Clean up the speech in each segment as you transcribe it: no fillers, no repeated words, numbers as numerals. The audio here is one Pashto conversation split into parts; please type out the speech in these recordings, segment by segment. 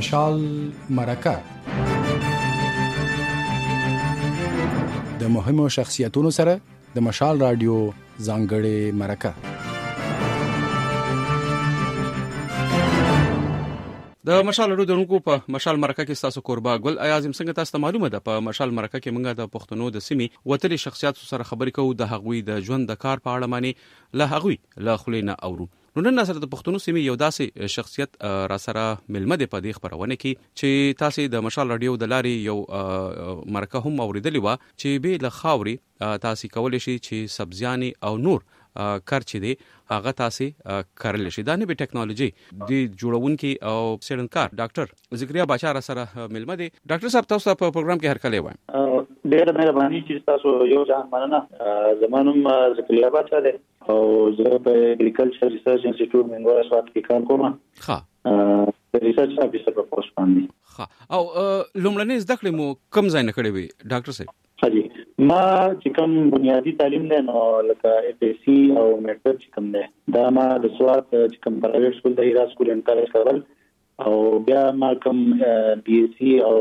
مشال مرکه د مهمو شخصیتونو سره د مشال رادیو ځانګړې مرکه. د مشال رادیو دونکو په مشال مرکه کې تاسو قربا ګل اعظم څنګه تاسو معلومه ده په مشال مرکه کې موږ د پښتنو د سیمې وتلي شخصیت سره خبرې کوو د هغوی د ژوند د کار په اړه معنی له هغوی له خلینا اورو. نو نن سره د پښتنو سیمې یو داسې شخصیت را سره ملمه ده په دې خبرونه کې چې تاسو د مشال رادیو د لارې یو مرکه هم اوریدلې و چې به له خاوري تاسو کولای شي چې سبزیاني او نور کار چي دي هغه تاسو کارل شي. دا نه به ټکنالوژي د جوړونکو او سیډنکار ډاکټر ذکریا باچا را سره ملمه دي. ډاکټر صاحب تاسو په پروګرام کې هر کله وایم. ډېر مهرباني چې تاسو یو ځان مننه. زمانوم ذکریا باچا دی او زه په اګریکلچر ریسرچ انسټیټیوټ منګورا سوات کې کار کوم. ها ریسرچ افیسر په پوسټ باندې. ها او لومړنۍ زده کړې مو کوم ځای نه کړې وي ډاکټر صاحب؟ حاجی ما چې کوم بنیادی تعلیم دی نو لکه اف اس سی او میټرک چې کوم دی دا ما د سوات چې کوم پرایویټ سکول د هیرا سکول ان کالج کول او بیا ما کوم بي اس سی او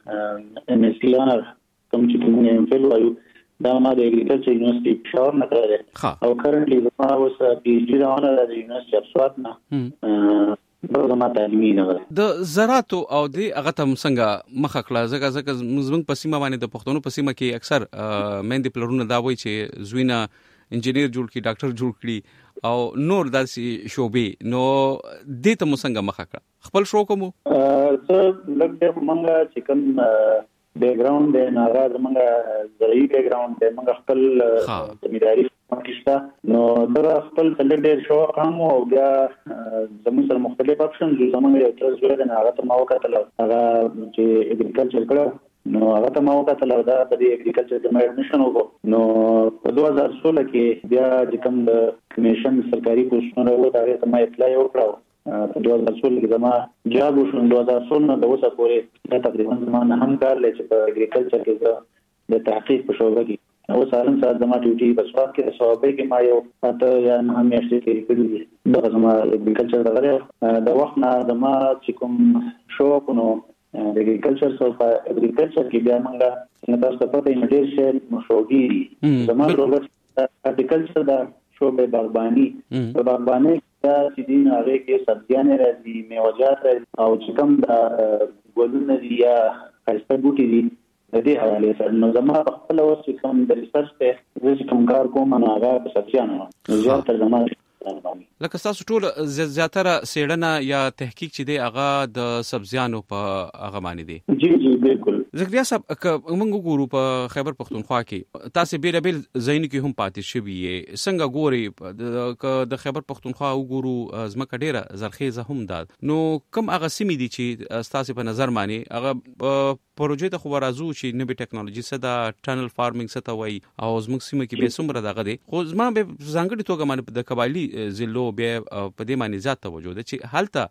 ام اس سی اونر کوم چې کوم ایم فل وایو دا ما د اګریکلچر یونیورسيټي پېښور نه کړل او کرنټلی ما اوس پی ایچ ډي راوړل د یونیورسيټي اف سوات نه. دا تعلیمي نه د زراعت او د هغه تم څنګه مخه کړه زګه زموږ په سیمه باندې د پښتنو په سیمه کې اکثر مېندې پلرونه دا وایي چې زوینه انجینیر جوړ کی ډاکټر جوړ کړي او نور داسې شوبې نو دې ته مو څنګه مخه کړه خپل شو کوم څه لږ منګه چې کوم بیک گراوند دی ناغه زمونږه زرعي بیک گراوند دی موږ خپل زمینداری پاکستان نو در خپل ډېر شو هم او بیا زموږ سره مختلف اپشن زمونږ یو تر زوړ دی هغه ته ما وکړل هغه چې اګریکلچر کړو نو هغه ته ما وکړل دا په دې اګریکلچر کې مې ایډمیشن وکړ نو په 2016 کې بیا چې کوم د کمیشن سرکاري پوسټونه وو هغه ته ما اپلای وکړو په 2016 کې زما جاب وشو 2016 نه د اوسه پورې دا تقریبا زما هم کار لې چې په اګریکلچر کې د تحقیق په شوبه کې او سالم سات زما ډیوټي په سواد کې شوبه کې ما یو اته یا نه میاشتې کې کړی دا زما اګریکلچر دغه د وخت نه زما چې کوم شوق نو د اګریکلچر سو په اګریکلچر کې بیا موږ نه تاسو ته پته ډېر شه مشوګي زما پروګرام اګریکلچر دا شوبه باغباني په باغباني چې دین هغه کې سبزیان راځي میوه‌جات راځي او چې کوم د ګلونه دي یا خاصه بوټي دي د دې حواله سره نو زما خپل اوس کوم د ریسرچ ته چې کوم کار کوم نه هغه سبزیانو زیات تر زما لکه تاسو ټول زیاتره سیړنه یا تحقیق چې دی هغه د سبزیانو په هغه باندې دی. جی بالکل ذکریا صاحب موږ ګورو په خیبر پختونخوا کې تاسو بیل ځین کې هم پاتې شوی څنګه ګوري د خیبر پختونخوا وګورو زمکه ډیره زرخیزه هم ده نو کوم هغه سیمې دي چې تاسو په نظر مانی هغه پروژې ته خو راځو چې نوې ټکنالوژي سره د ټنل فارمینګ څه وایي او زموږ سیمه کې به څومره دغه دي خو زما به ځانګړي توګه باندې د قبایلی ضلعو به په دې باندې زیات توجه ده چې حالته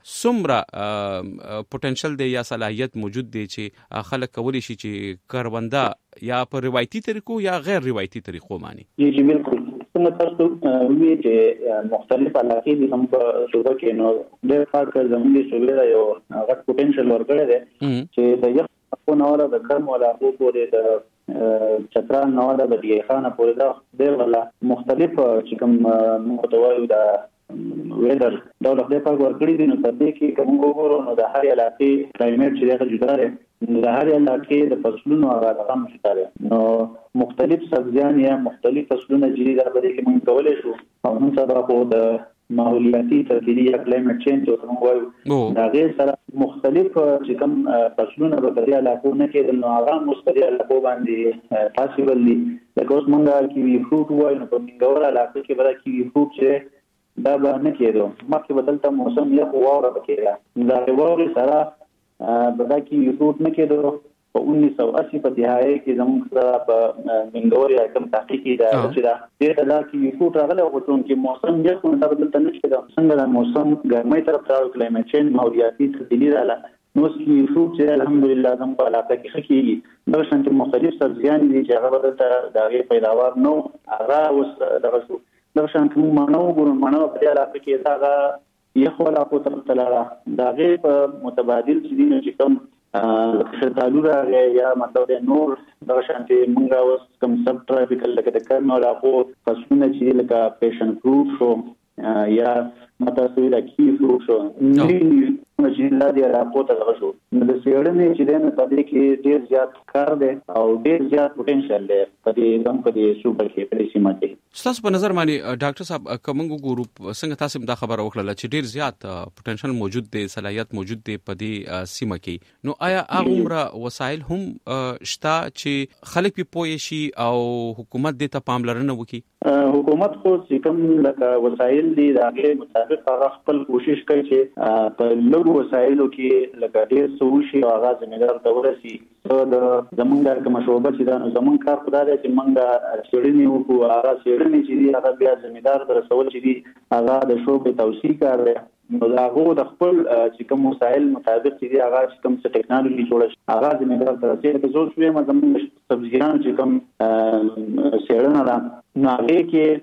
څومره پوتنشل دی یا صلاحیت موجود دی چې خلک کولی شي چې کارونده یا په روایتي طریقو یا غیر روایتي طریقو باندې. جی بالکل څنګه تاسو وی چې مختلف علاقې دي هم په صوبه کې نو د فرق زموږ صوبه یو غټ پوتنشل ورګړي دی چې د یو په نوره د کم ولا پورې د چترال نوره د دیخانه پورې دا ډېر ولا مختلف چې کوم متوایو د ویدر دا د خپل ورګړي دي نو په دې کې کوم وګورو نو د هر علاقې کلایمټ چې دغه جوړه ده د هر علاقې د فصلونو هغه رقم شته نو مختلف سبزیان یا مختلف فصلونه چې دا به کې موږ کولای شو او موږ سره په د ماحولیاتي تبدیلی یا کلایمټ چینج او څنګه وایو دا غیر سره مختلف چې کوم فصلونه په دې علاقو نه کې نو هغه مستقل علاقو باندې پاسیبل دي لکه اوس موږ کیوي فروټ وایو نو په منګور علاقه کې به کیوي فروټ چې دا به نه کېدو مخکې بدلته موسم یا واوره وکړه دا واوره سره به دا کیوي فروټ نه کېدو په 1980 په دهایي کې زموږ سره په منګور یا کوم تحقیق دا چې دا دې کیوي فروټ راغله او چې موسم یې کوم دا بدلته نه کېدو څنګه دا موسم ګرمۍ طرف ته کلایمټ چینج ماحولیاتي تبدیلی رااله نو کیوي فروټ چې الحمدلله زموږ په علاقه کې خکېږي دا څنګه مختلف سبزیان دي چې هغه بدلته دا غي پیداوار نو هغه اوس دغه دا څنګه مانو ګورو مانو په علاقه کې دا یخ ولا کو تلاره دا غیر په متبادل چې کوم شتالو راغی یا مطلب نور د شانتي مونږه اوس کوم سب ټراپیکل لکه د کرنو علاقو فصلونه چې لکه پیشن فروټ شو یا متاسوي د کی فروټ شو چې د دې علاقو ته راغشو د سیړنې چې د په کې ډیر زیات کار دی او ډیر زیات پوتنشل دی په دې کوم په دې صوبه کې په دې سیمه کې. تاسو په نظر باندې ډاکټر صاحب کومو ګورو څنګه تاسو دا خبره وکړه چې ډیر زیات پوتنشل موجود دی صلاحیت موجود دی په دې سیمه کې نو آیا هغه وسایل هم شته چې خلک په پوي شي او حکومت دې ته پاملرنه وکړي؟ حکومت خو چې کوم لکه وسایل دي هغه مطابق هغه خپل کوشش کوي چې په لږ وسایلو کې لکه ډیر سوشي او هغه زمیندار ته ورسي. د زمونږ کوم شوبه چې دا زمونږ کار خدای دې چې مونږه چړنی وکړو هغه چړنی چې دی هغه بیا زمیندار ته رسول چې دی هغه د شوبې توسيع کار دی. نو دا هغه د خپل چې کوم وسایل مطابق چې دی هغه چې کوم څه ټیکنالوژي جوړه هغه زمیندار ته رسي. که زه شوم زمونږ سبزیان چې کوم سیړنه را نو هغه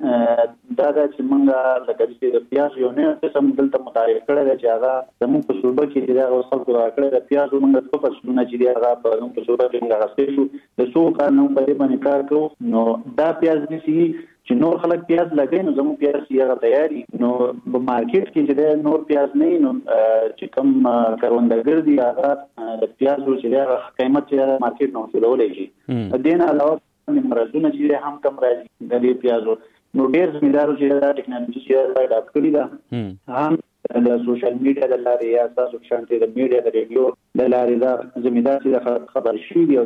کې دا چې مونږه لکه د پیاز یو نه قسم دلته متعارف کړل چې هغه زموږ په صوبه کې دا اوسه کړل د پیاز مونږ په پښتون چې دی هغه په نوم په صوبه کې موږ راستې شو د سو کار نو په دې باندې کار کوو. نو دا پیاز دي چې نور خلک پیاز لګي نو زموږ پیاز یې تیاری نو په مارکیټ کې چې نور پیاز نه نو چې کوم کاروندګر دي هغه د پیازو چې هغه قیمت چې مارکیټ نو څلولې شي. دین علاوه مرزونه چې هم کم راځي د دې پیازو نو ډیر زمیندارو چې دا ټیکنالوژي چې دا کړی دا هم د سوشل میډیا د لارې یا تاسو شانتي د میډیا د ریډیو د لارې دا زمیندار چې خبر شي دی او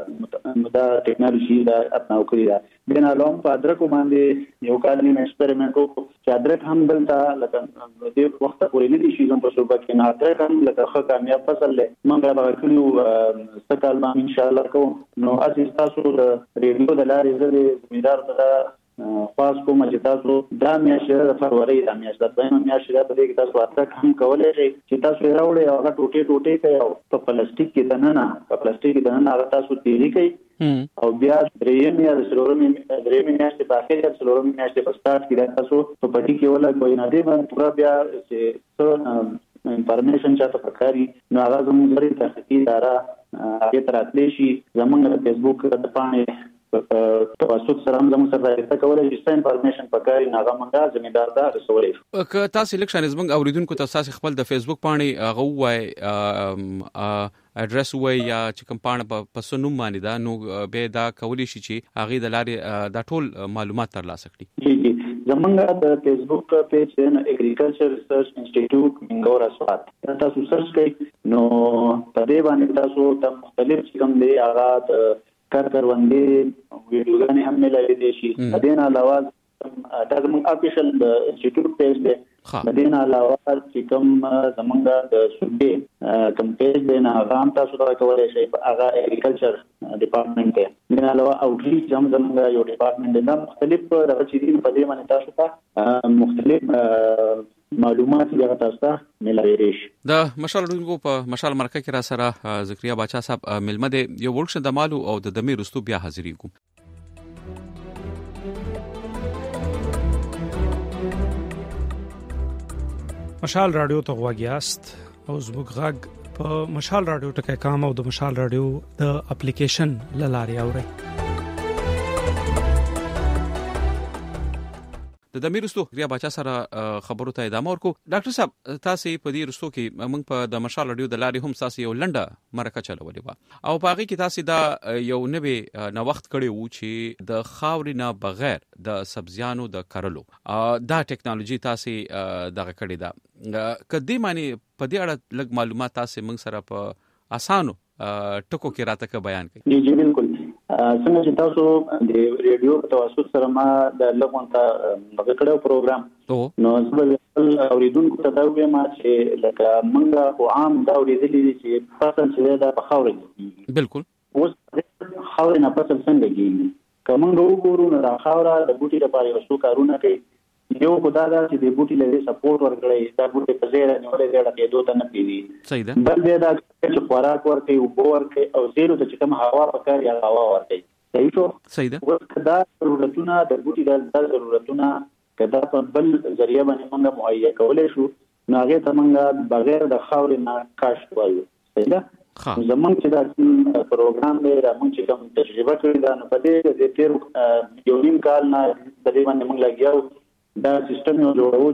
دا ټیکنالوژي دا اپناو کړی دا. دین علاوه په ادرکو باندې یو کال نیم ایکسپریمنټ وکړو چې ادرک هم دلته لکه د وخت پورې نه دي شي کوم په صوبه کې نه ادرک هم لکه ښه کامیاب فصل لې موږ به کړیو ستال باندې ان شاء الله کوو. نو اساس تاسو د ریډیو د لارې زه زمیندار ته خاص کوم چې تاسو دا میاشته د فروری د میاشته د میاشته په دې کې تاسو اتک هم کولای شئ چې تاسو راوړئ هغه ټوټه کوي او په پلاستیک کې دننه هغه تاسو تیری کوي او بیا درېم یا څلورم میاشته په اخر یا څلورم میاشته په سٹارټ کې تاسو په پټي کې ولا کوئی نه دی باندې پورا بیا چې انفارمیشن چاته پکاري نو هغه زموږ لري تحقیقي اداره هغه تراتلی شي زموږ فیسبوک د پاڼې توسط سره هم زموږ سره راځي کولای شي څه انفارمیشن پکاري هغه موږ زمیندار ته رسولای شو. که تاسو لیکشن زموږ اوریدونکو تاسو خپل د فیسبوک باندې هغه وای اډرس وای یا چې کوم باندې په سنوم باندې دا نو به دا کولی شي چې هغه د لارې دا ټول معلومات ترلاسه کړي. جی زموږ د فیسبوک پیج د اګریکلچر ریسرچ انسټیټیوټ منګور اسوات تاسو سرچ کړئ نو په دې باندې تاسو ته مختلف کوم دی هغه کاروندې ویډیوګانې هم ملایي دي شي. د دې علاوه دا زموږ افیشل انسټیټیوټ پیج دی. د دې علاوه چې کوم زموږ د صوبې کوم پیج دی نه هغه هم تاسو ته کولای شئ هغه اګریکلچر ډپارټمنټ دی. د دې علاوه اوټریچ هم زموږ یو ډپارټمنټ دی. دا مختلف راځي چې په دې باندې تاسو ته مختلف معلومات یا تاسو ته ملایي شي. د مشال ډونګو په مشال مرکه کې را سره ذکریا باچا صاحب ملمه دی یو ورکشن د مالو او د دمه رستو بیا حاضرېږو. مشال رادیو ته غواګیاست او زموږ غږ په مشال رادیو ټکي کام او د مشال رادیو د اپلیکیشن لاري اوري. د دمیر رستو ریا باچا سره خبرو ته ادامه ورکو. ډاکټر صاحب تاسو په دې رستو کې موږ په د مشال رادیو د لارې هم تاسو یو لنډه مرکه چلولې و او په هغه کې تاسو دا یو نوې نو وخت کړی وو چې د خاورې نه بغیر د سبزیانو د کرلو دا ټیکنالوژي تاسو دغه کړی دا کدی معنی په دې اړه لږ معلومات تاسو موږ سره په اسانو ټکو کې راته بیان کړئ. جی بالکل څنګه چې تاسو د ریډیو په توسط سره ما د لغونته دغه کړو پروګرام نو زه اوریدونکو ته دا وایم چې لکه موږ عام دا اوریدلې چې فصل چې دا په خاورې بالکل اوس خاورې نه فصل څنګه کیږي کوم وګورو نه دا خاوره د بوټي لپاره یو څو کارونه کوي. یو خدای دا چې د بوټي لپاره سپورټ ورکړي دا بوټي په ځای نه ولې دا کې دوه نه پیږي. صحیح ده. بل دا چې خوراک ورکړي او بو ورکړي او زیرو ته کوم هوا پکاري هوا ورکړي. صحیح شو. صحیح ده. ورکدا ضرورتونه د بوټي د ضرورتونه کدا په بل ذریعہ باندې موږ مهیا کولای شو نو هغه ته موږ بغیر د خاورې نه کاشت وایو. صحیح ده. زمونږ چې دا پروګرام دی دا موږ چې کوم تجربه کړې ده نو په دې د تیر یو نیم کال نه د دې باندې موږ لګیاو دا سیستم یو جوړو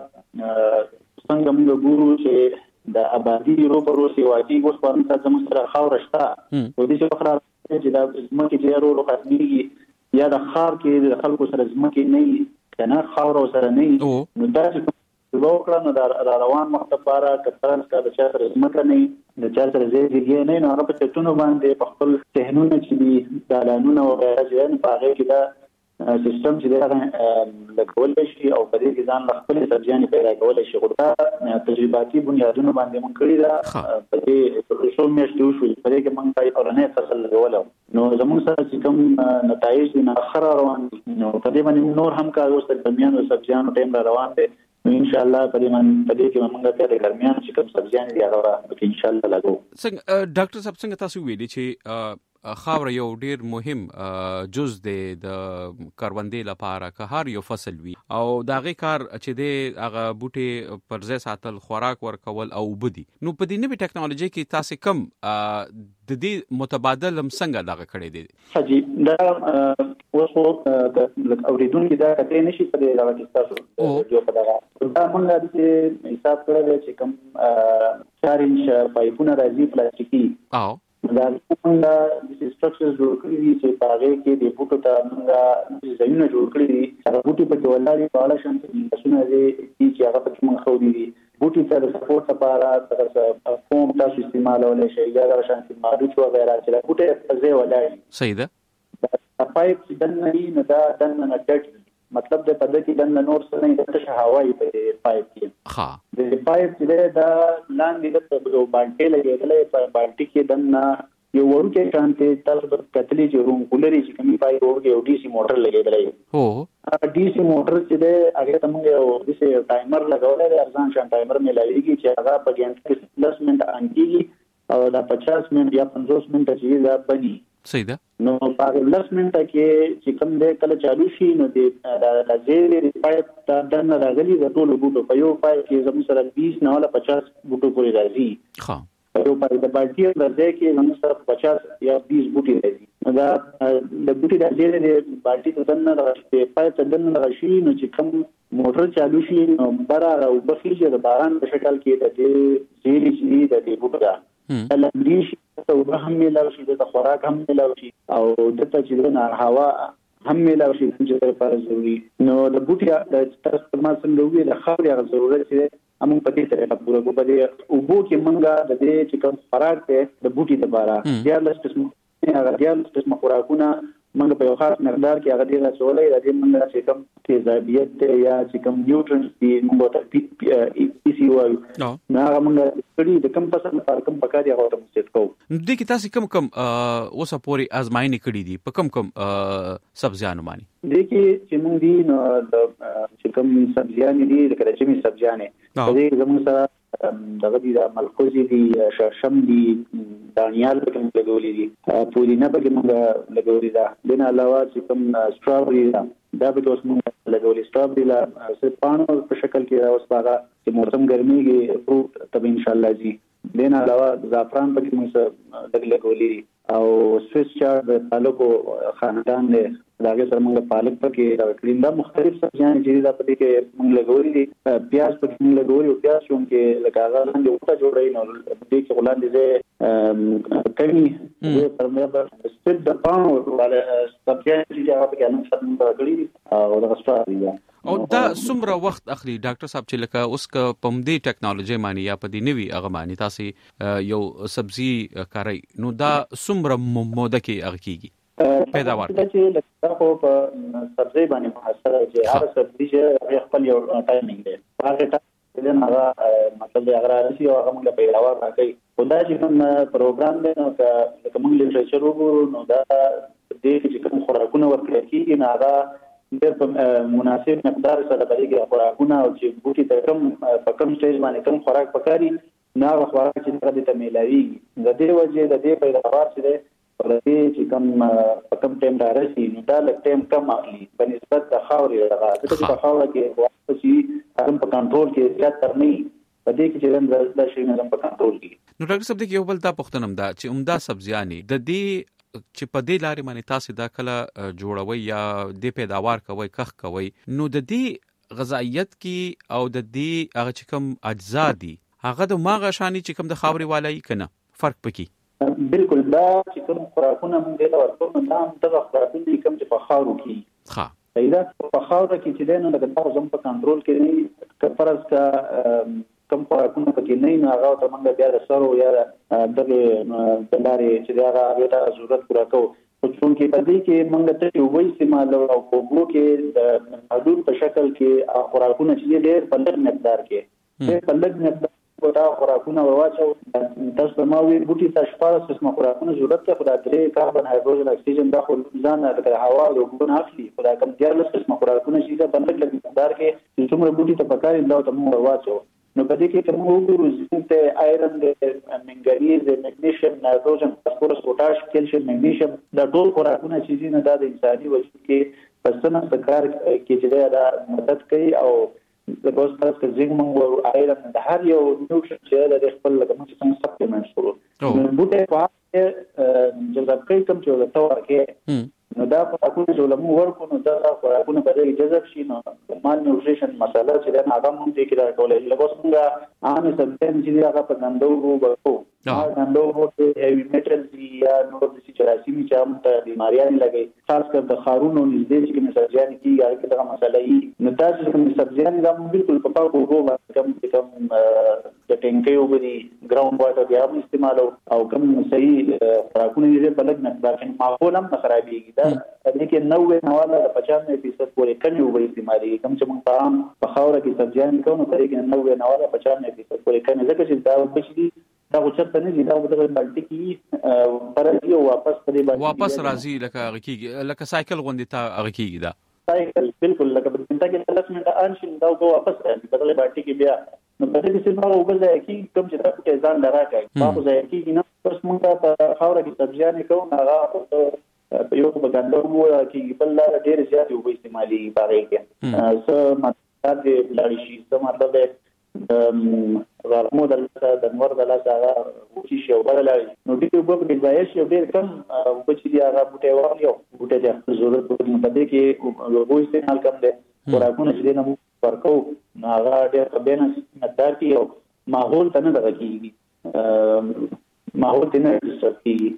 چې څنګه موږ ګورو چې د آبادی روبرو سیواتی اوس په اړه زموږ سره خاور شته او د څه خبره چې دا زموږ کې ډیرو خدمتي یا د خار کې د خلکو سره زموږ نه کنه خاور سره نه نو دا چې وکړه نو دا روان وخت لپاره کتران کا د چا سره زموږ نه د چا سره زیږي نه هغه په چتونو باندې په خپل ذهنونه چې دي د اعلانونو او غیره په هغه کې دا سیستم چې دا لګول شي او په دې کې ځان خپل سبزیانې پیدا کول شي غوړه تجرباتي بنیادونو باندې مونږ کړی دا په دې څو میاشتې وشو په دې کې مونږ پای اورنه فصل لګول نو زموږ سره چې کوم نتایج دي نه خره روان نو په دې باندې نور هم کار وسته درمیان او سبزیانو ټیم روان دي ان شاء الله په دې کې موږ په درمیان چې کوم سبزیان دي هغه ان شاء الله لګو. څنګه ډاکټر صاحب څنګه تاسو ویلي چې خاور یو ډیر مهم جز دی د کروندې لپاره که هر یو فصل وي او داغه کار چې دی هغه بوټي پر ځای ساتل خوراک ورکول او بدی نو په دې نوې ټکنالوژي کې تاسو کم د دې متبادل هم څنګه دغه کړی دی؟ حجی دا اوسو د اوریدونکو دا کته نشي په دې راوځي تاسو جو په دا موږ د حساب کړل چې کم 4 انچ پایپونه راځي پلاستیکي دا څنګه د سټرکچرز جوړ کړی دي چې پاره کې د بوټو ته موږ ځایونه جوړ کړی دي هغه بوټي په ولادي په اړه شان څه دي چې هغه په موږ خو دي بوټي ته سپورټ لپاره تاسو کوم تاسو استعمالولای شئ یا دا شان چې ماډو او غیره چې بوټي په ځای ولادي. صحیح ده. پایپ چې دنه نه دا دنه نه ډټ مطلب د پدې دنه نور څه نه د هوایی په پایپ کې د پایپ چې دا لاندې د باندې لګېدلې په باندې کې دنه یو ورکه شانته تاسو د کتلې چې روم کولري چې کومي پایپ ورکه یو ډي سي موټر لګېدلې ډي سي موټر چې د هغه ته موږ یو د سي ټایمر لګولې د ارزان شان ټایمر ملایږي چې هغه په ګنټه کې 10 منټه انګيږي او دا 50 منټ یا 50 منټه چې دا بني. صحیح ده. نو په 10 منټه کې چې کوم دې کله چالو شي نو د زیرې پایپ دا دنه راغلي د ټولو بوټو په یو پایپ کې زموږ سره 20 نه ولا 50 بوټو پورې راځي. په یو پایپ د بالټي د ځای کې زموږ سره 50 یا 20 بوټي راځي. دا د بوټي د زیرې د بالټي ته دنه راځي پایپ ته دنه راشي نو چې کوم موټر چالو شي نو برابر او بخیږي د باران په شکل کې د زیرې چې د بوټو دا لمریش ته هم ملاوي شي د خوراک هم ملاوي شي او د ته چې د هوا هم ملاوي شي چې لپاره ضروري نو د بوټي د تاسو ما څنګه وی د خاورې ضرورت دی موږ په دې سره پوره کوو په دې او بو کې موږ د دې چې کوم خوراک ته د بوټي لپاره بیا لږ قسم خوراکونه موږ په یو خاص مقدار کې هغه دې رسولې د دې موږ چې کوم تیزابیت یا چې کوم نیوټرنټس دي موږ ته پی سی وایو نو هغه موږ کړي د کم فصل لپاره کم پکاري هغه ته مستعد کوو. دې کې تاسو کم اوسه پوري ازمایښت کړي دي په کم سبزیانو باندې دې کې چې موږ دي نو چې کوم سبزیان دي د کراچۍ سبزیان دې زموږ سره دغه دي د ملخوزي دي شړشم دي دانیال په کوم لګولې دي پودینه په کوم لګولې ده د نه علاوه چې کوم سټرابري دا به اوس موږ لګولې سټرابري لا سپانو په شکل کې راوس باغه چې موسم ګرمي کې فروټ تب ان شاء الله جی د نه علاوه زعفران په کوم څه لګولې او سویس چارډ د پالکو خاندان له داګه سره موږ پالک پکې راکړیم دا مختلف سبزیان چې دا پدې کې موږ لګولې دي پیاز پکې موږ لګولې او پیاز شوم کې لګاغه لاندې وټه جوړې نو دې کې ولاندې زه کمی زه پرمه ستد د پانو ولا سبزیان چې هغه پکې نن څه موږ کړی او دا غوښتل او دا څومره وخت اخلي ډاکټر صاحب چې لکه اوس ک پم دې ټکنالوژي مانی یا په دې نوي هغه مانی تاسو یو سبزی کاری نو دا څومره موده کې هغه کیږي پیداوار چې لکه په سبزی باندې محصله چې هر سبزی چې خپل یو ټایمینګ دی هغه ټایمینګ هغه مطلب هغه راځي او هغه موږ پیداوار راکړي خدای چې کوم پروګرام دی نو که موږ لیټریچر وګورو نو دا دې چې کوم خوراکونه ورکړي کیږي نو هغه ډېر په مناسب مقدار سره باندې خوراکونه او چې بوټي ته کم په کم سټیج باندې کم خوراک پکاري نه خوراک چې دغه ته ملایي د دې وجه د دې پیداوار چې په دې چې کم په کم ټیم راځي نو دا لږ ټیم کم اخلي په نسبت د خاورې دغه د خاورې کې واسطه چې هغه په کنټرول کې زیات تر نه په دې کې چې د شي نظم په کنټرول کې. نو ډاکټر صاحب د یو بل تا پوښتنه ده چې عمده سبزیانې د دې چې په دې لارې باندې تاسو دا کله جوړوي یا د پیداوار کوي کخ کوي نو د دې غذایت کې او د دې هغه چې کوم اجزا دي هغه د ماغه شانی چې کوم د خاوري والای کنه فرق پکې بالکل دا چې کوم خوراکونه موږ له ورکو نه هم دغه خوراکونه کوم چې په خاورو کې ښه پیدا په خاورو کې چې دنه د تاسو په کنټرول کې نه کفرز کا کم خوراکونه پکې نه هغه ته موږ بیا د سرو یا د لارې چې هغه ته ضرورت پوره کوو خو چونکې په دې کې موږ ته یو وایي استعمال او کوګو کې د محدود په شکل کې خوراکونه چې ډېر په لږ مقدار کې په لږ مقدار دا خوراکونه ورواچو تاسو ما وی بوټي ته شپاره قسمه خوراکونه ضرورت ته خدای درې کاربن هایدروجن اکسیجن دا خو ځان د هوا او ګون اخلي خدای کوم ډیر قسمه خوراکونه چې دا په لږ مقدار کې څومره بوټي ته پکاري دا ته موږ ورواچو نو په دې کې کوم وګورو چې آیرن د منګنیز د مګنیشیم نایتروجن فاسفورس پوتاش کیلشیم مګنیشیم دا ټول خوراکونه چې نه د انساني وجود کې پسنه سکار کې چې دا مدد کوي او د ګوستاس کې زنګ مونږ آیرن د هر یو نیوټرین چې د خپل لکه موږ څنګه سپلیمنټس ورو بوټه په جذب کوي کوم چې د تور کې نو دا خوراکونه چې لمو ورکو نو دا خوراکونه په دې جذب شي نو مال نیوټریشن مسله چې دا هغه مونږ دې کې راکولې لکه څنګه عام سبزیان چې هغه په غندو وو غندو وو چې هیوی میټل دي یا نور د سیچراسي چې هم ته بیماریاں لګي خاص کر د خارونو نږدې چې کوم سبزیان کې هغه دغه مسله یې نو تاسو چې کوم سبزیان دا بالکل په پاکو وو کم د ټینکي وبدي ګراوند واټر بیا هم استعمال او کم صحیح خوراکونه دې په لږ مقدار کې معقول هم خرابېږي دا دې کې 90 95% پورې کني وبې استعمالي کم چې موږ په خاور کې سبزیان کوو نو دې کې 90 95% پورې کني ځکه چې دا بچي دا وچته نه دي دا د بالټي کې پرځي او واپس راځي لکه غکیږي لکه سایکل غوندي تا غکیږي دا سایکل بالکل لکه په دې کې 10 منټه انشین دا واپس راځي بدل بالټي کې بیا نو په دې کې څنګه وګورئ چې کوم چې تاسو ته ځان لراکای تاسو ځای کې نه پس موږ په خاور کې سبزیان کوو هغه په یو په ګندو کې بل لا ډېر زیات یو استعمالي پاره کې څه مطلب دی لاري شي څه مطلب دی غرمو د نور د لاس هغه وچی شو بدلای نو دې په کې ځای شي ډېر کم وچی دی هغه بوټي وایو بوټي د ضرورت په دې کې وګورئ استعمال کم دی خوراکونه چې نه ورکو نو هغه ډېر قبینه مقدار کې او ماحول ته نه دغېږي ماحول ته نه دستي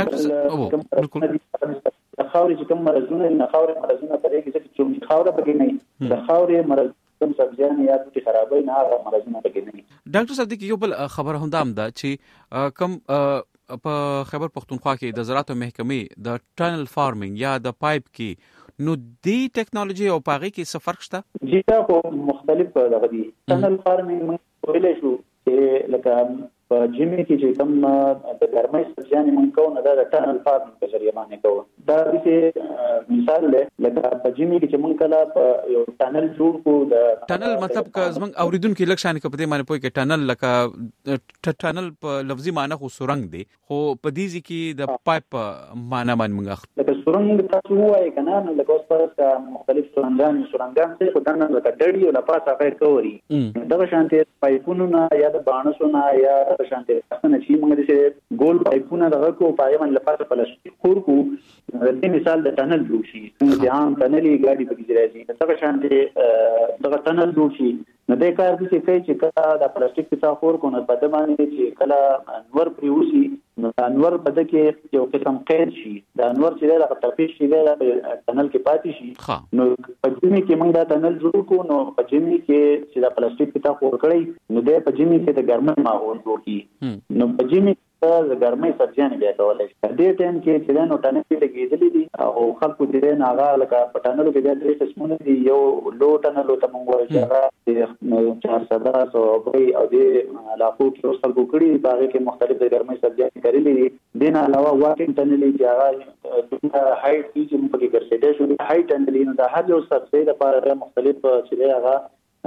خاورې چې کوم مرزونه نه خاورې مرزونه پرې کې چې خاورې پکې نه د خاورې مرز کوم سبزیان یا د خرابې نه هغه مرزونه پکې نه ډاکټر صاحب د یو بل خبر هم ده چې کوم په خیبر پختونخوا کې د زراعت محکمې د ټنل فارمینګ یا د پایپ کې نو دی ټیکنالوژي او پاغي کې څه فرق شته جی دا په مختلف دغه دي ټنل فارمینګ موږ ویلې شو چې لکه په جیمي کې چې کوم د ګرمۍ سبزیان موږ کوو نه دا ټنل فارمینګ په ذریعہ باندې کوو دا چې مثال لکه په جیمي کې چې موږ کله یو ټنل جوړ کو د ټنل مطلب که زمونږ اوریدونکو لکشان کې په دې معنی پوي کې ټنل لکه ټنل په لفظي معنی خو سورنګ دی خو په دې کې د پایپ معنی باندې موږ لکه سورنګ تاسو وایي کنه نو لکه اوس پر مختلف سورنګان څه خو دنه لکه ډډي او لپاسه غیر کوري دغه شانتي پایپونو نه یا د باڼسونو یا د شانتي څنګه چې موږ د ګول پایپونو دغه کو پایمن لپاسه پلاستیک خور کو د مثال د ټنل جوړ شي چې عام ټنلي ګاډي پکې راځي دغه شانتي دغه ټنل جوړ شي نو د کار د څه کوي چې کله د پلاستیک څخه خور کو نه بده باندې چې کله انور پریوسی نو انور بده کې یو قسم قید شي د انور چې د تپیش شي د ټنل کې پاتې شي نو په جمی کې موږ دا ټنل جوړ کو نو په جمی کې چې د پلاستیک څخه خور کړی نو د په جمی کې د ګرمۍ ماحول جوړ کی نو په جمی د ګرمۍ سبزیان بیا کولای شي د ټیم کې چې نو ټنل کې لګېدلې دي او خلکو دې نه هغه لکه په ټنلو کې د درې قسمونه دي یو لو ټنل ته موږ وایو چې هغه 400 او د علاقو کې خلکو کړي باغ کې مختلف د ګرمۍ سبزیان کړلې دي دین علاوه واټینګ ټنل چې هغه هایټ چې موږ کې ګرځېدل شو هایټ ټنل نو د هر یو سبزی لپاره مختلف چې هغه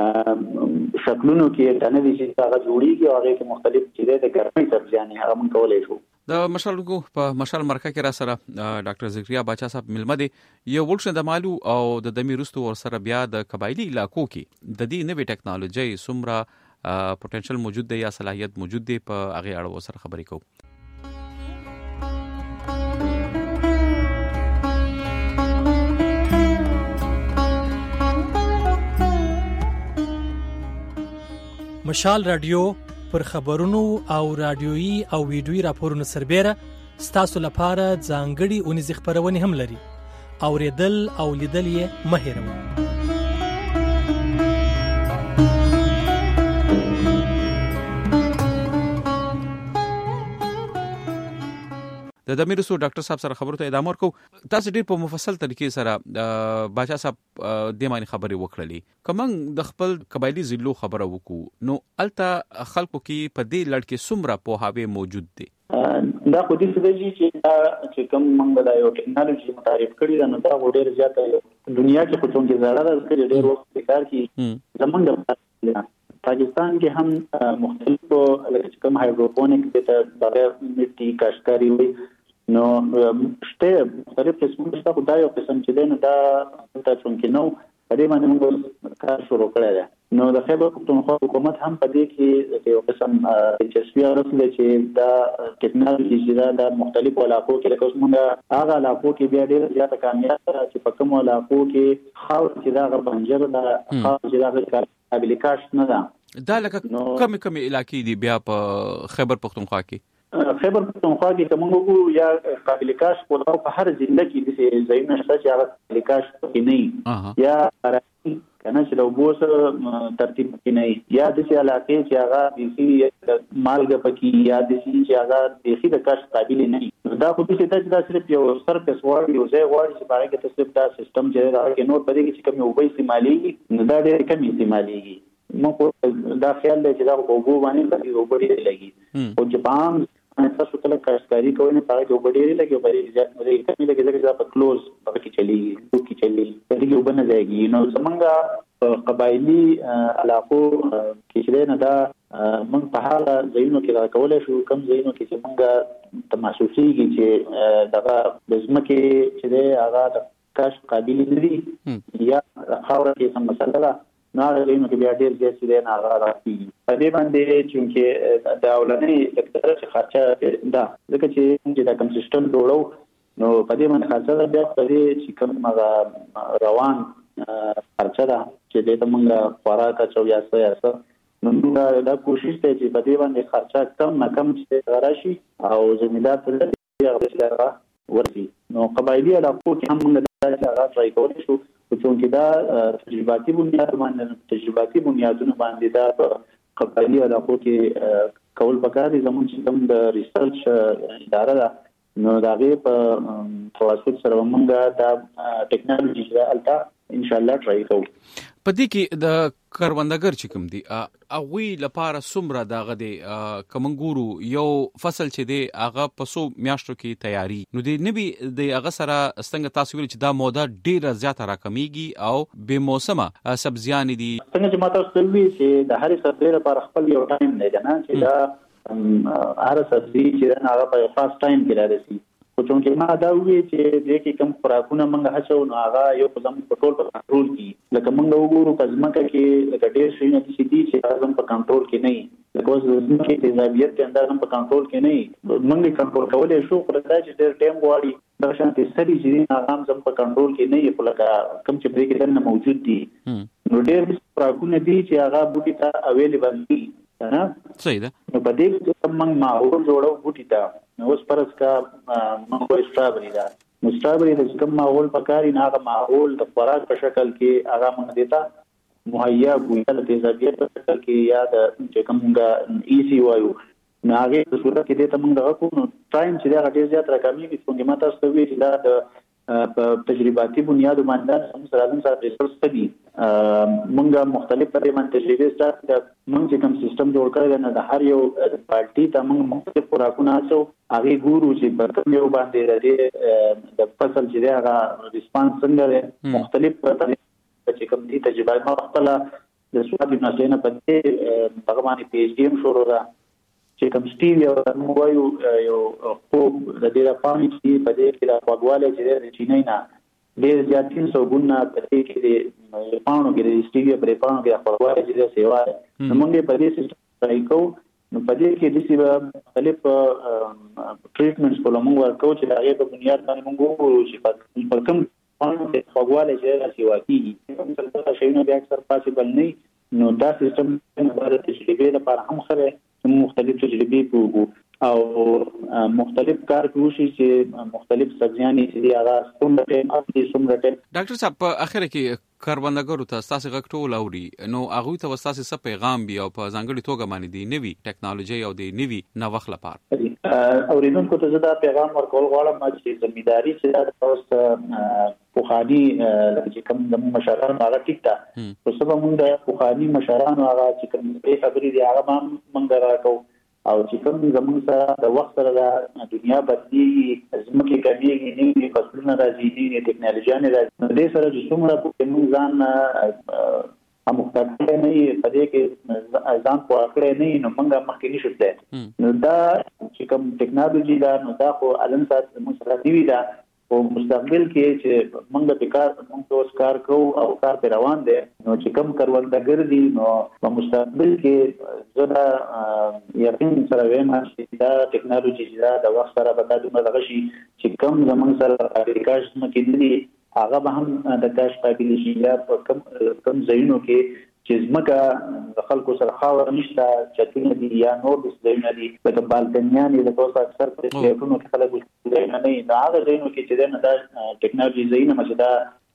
شکلونو کې ټنل چې هغه جوړیږي او هغه کې مختلف چې د ګرمۍ سبزیان هغه موږ کولای شو د مشالګو په مشال مرکه کې را سره ډاکټر زکریا باچا صاحب ملمه دي یو ولښه د مالو او د دمی رستو ور سره بیا د قبایلی علاقو کې د دې نوې ټیکنالوژي سمرا پوتنشل موجود دی یا صلاحیت موجود دی په هغه اړه سره خبرې کوو. مشال رادیو پر خبرونو او رادیويي او ویډیويي راپورونو سربېره ستاسو لپاره ځانګړي اونیز خبرونه هم لري. اوریدل او لیدل یې مه هېروئ. د میرسو ډاکټر صاحب سره خبرو ته ادامه ورکو. تاسو ډیر په مفصل طریقې سره باچا صاحب د معنی خبرې وکړلې. کوم د خپل قبایلی ضلعو خبره وکړو نو الته خلکو کې په دې لړ کې څومره پوهاوی موجود دی؟ دا خو دې څه دی چې کوم موږ د یو ټیکنالوژي متعارف کړی دا نو دا ډیر زیاته دنیا کې په څومره زړه راځي ډیر وخت کار کوي. زمونږ پاکستان کې هم مختلفو لکه کوم هایدروپونیک د بغیر مټي کاشتکاری وي نو شته مختلف قسمونه شته. خو دا یو قسم چې دی نو دا څنګه نو په دې باندې موږ کار شروع کړی دی. نو د خیبر پختونخوا حکومت هم په دې کې یو قسم دلچسپي ورسله چې دا ټیکنالوژي چې دا مختلفو علاقو کې لکه موږ هغه علاقو کې بیا ډېر زیاته کامیاب چې په کوم علاقو کې خاور چې دا غبنجر دا خاور چې دا قابل کاشت نه ده. دا لکه کوم علاقې دي بیا په خیبر پختونخوا کې؟ خیبر پختونخوا کې کوم وګورو یا قابل کاشت په هر ضلع کې د ځایونو شته چې هغه قابل کاشت کې نه یا کنه چې لو بوس ترتیب کې نه یا د سي علاقې چې هغه د سي مالګه پکې یا د سي چې هغه د سي د کاشت قابل نه. دا خو دې چې دا صرف یو سرفیس وارد یو ځای وارد چې باندې کې تصرف دا سیستم چې راځي نور په دې کې چې کوم یو وې استعمالي نو دا ډېر کم استعمالي نو دا خیال دی چې دا په وګو باندې یو بډې لګي او جپان تاسو کله کاشتکاری کوئ نه پاره یو بډې لګي او بډې زیات مې کمی لګي چې په کلوز پکې چلی دوکي چلی دغه یو بنه ځایږي. نو څنګه قبایلی علاقو کې چې نه دا موږ په هغه ځایونو کې راکولای شو کوم ځایونو کې چې موږ تماسوسيږي چې دغه بزمکه چې دا هغه د کاشت قابل دي یا خاور کې کوم مسله ده نو هغه ځایونو کې بیا ډېر زیات دي نه هغه راځي. په دې باندې چې د اولنې لکه چې خرچه ده ځکه چې دا کوم سیستم جوړو نو په دې باندې خرچه بیا په دې چې کوم روان خرچه ده چې دې موږ خوراک او یاسه نو موږ دا کوشش کوي چې په دې باندې خرچه کم نه کم چې راشي او زمیندار ته هغه ورسي. نو قبایلی علاقو کې هم موږ دا هغه ټرای کولی شو چې دا تجرباتي بنیادونه باندې دا په قبایلی علاقو کې کول پکار دي. زموږ چې کوم د ریسرچ اداره ده نو دا غي په توسط سره موږ دا ټیکنالوژي چې الته ان شاء الله ټرای کوو. په دې کې د کروندګر چې کوم دي هغه لپاره څومره دغه دي کومګورو یو فصل چې دی هغه په سو میاشتو کې تیاری نو دی نبی د هغه سره څنګه تاسو ویل چې دا موده ډیره زیاته راکمیږي او به موسمه سبزیان دي څنګه چې ماته سوي چې د هرې سبزی لپاره خپل یو ټایم نه دی نه چې دا هر سبزی چې هغه په خاص ټایم کې راځي. خو چې ما دا وی چې د کې کوم خوراکونه موږ هڅو نو هغه یو قدم په ټول په کنټرول کې لکه موږ وګورو په ځمکه کې لکه ډېر شي نه چې اعظم په کنټرول کې نه لکه اوس ځمکه کې تیزابیت کې اندازم په کنټرول کې نه موږ کنټرول کولای شو خو دا چې ډېر ټایم غواړي دا شانتي سړي چې هغه زم په کنټرول کې نه یو لکه کوم چې بریک دنه موجود دي نو ډېر خوراکونه دي چې هغه بوټي ته اویلیبل دي نه صحیح ده. نو په دې کې موږ ماحول جوړو بوټي ته نو اوس پرس کا موږ استرابري دا مسترابري د کوم ماحول پکاري نه هغه ماحول د خوراک په شکل کې هغه موږ دیتا مهیا کوي د تیزابیت په شکل کې یا د چې کومه ایسی وایو نو هغه په صورت کې دیتا موږ دغه کو نو ټایم چې دا غټي زیات راکمي څنګه ماته ستوي چې دا د په تجرباتي بنیاد باندې هم سره ریسرچ کوي موږ مختلف پرې باندې تجربې ستاسو موږ چې کوم سیستم جوړ کړی نه د هر یو پارټي ته موږ مختلف خوراکونه اچو هغه ګورو چې په کوم یو باندې د فصل چې هغه ریسپانس څنګه مختلف چې کوم دي تجربه ما خپل د سواد نسلینه په دې هغه باندې پی ایچ ډی هم شروع را چې کوم سټیو موایو یو خو د دې لپاره چې په دې کې د خواږواله چې د چینای نه ډېر زیات 300 ګونه پدې کې د پاڼو کې د سټیویا پرې پاڼو کې خپلواکي چې سیوا نو موږ په دې سیستم ټرای کوو. نو په دې کې د سیوا مختلف ټریټمنټس په لمون ورکو چې هغه په بنیاد باندې موږ وګورو چې په کوم پاڼو کې خپلواکي چې سیوا کیږي څنګه شي نو بیا اکثر پاسبل نه. نو دا سیستم د تجربې لپاره هم خره مختلف تجربې کوو او مختلف کار کوشي چې مختلف سبزيانې چې هغه څومره ډاکټر صاحب په اخر کې کاروباردارو ته تاسو غږ ټول اوري نو هغه ته تاسو څه پیغام بیا په ځانګړي توګه باندې دی نوي ټیکنالوژي او دی نوي نوښت لپاره اوریدونکو ته زدا پیغام ورکول غواړم چې ځمېداري چې تاسو پوخانی چې کوم د مشرانو هغه ټیک تا په سبب موږ د پوخانی مشرانو هغه چې کوم خبرې دی هغه موږ راکو او چې کوم زموږ سره د وخت سره د دنیا بدلېږي زموږ کمیږي نوې فصلونه راځي نوې ټیکنالوژي راځي دې سره چې څومره موږ ځان مختلف نه په دې کې ځان په اړه نه نو موږ مخکې نشو تللی. نو دا چې کوم ټیکنالوژي دا نو دا خو علم سره موږ سره دی دا او مستقبل کې چې موږ په کار موږ اوس کار کوو او کار په روان دي نو چې کوم کروندګر دي نو په مستقبل کې زړه یقین سره وایم چې دا ټیکنالوژي دا د وخت سره به دغه شي چې کوم زمونږ سره اپلیکیشن کې دي هغه به هم د کاش قابل شي یا په کم ځایونو کې چې زمکه د خلکو سره خاور نشته چتونه دي یا نور د ځایونه دي لکه بالکنیان د تاسو اکثر په ټلیفونو کې خلک ځایونه نه دا هغه ځایونه کې چې دا ټیکنالوژي ځایونه مشدا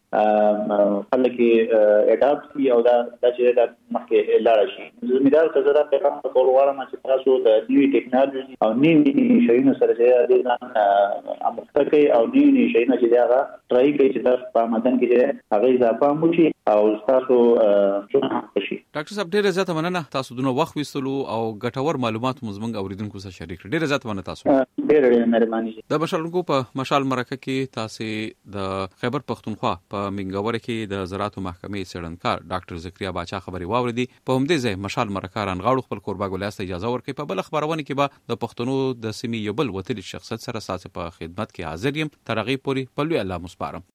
خلک اډاپټ کی او دا چې د مخکې لاړ شي. زمیدار ته زړه پیغام کول غواړم چې تاسو د نوې ټیکنالوژي او نوې شیونو سره چې د امرته کوي او نوې شیونه چې دا ټرای کوي چې تاسو په آمدن کې هغه اضافه موشي او تاسو شي. ډاکټر صاحب ډیره زیاته مننه تاسو دونه وخت وستلو او ګټور معلومات مزمنګ اوریدونکو سره شریک ډیره زیاته مننه تاسو. ډیره مهرباني. د مشالونکو په مشال مرکه کې تاسو د خیبر پختونخوا په منګوره کې د زراعت محکمې څېړنکار ډاکټر ذکریا باچا خبري واوریدي. په همدې ځای مشال مرکه رانغاړو خپل کوربه ګولیاست اجازه ورکړي. په بل خبرونه کې به د پښتنو د سیمې یو بل وتلی شخصیت سره ساسه په خدمت کې حاضر یم. تر هغه پورې په لوی الله مسپارم.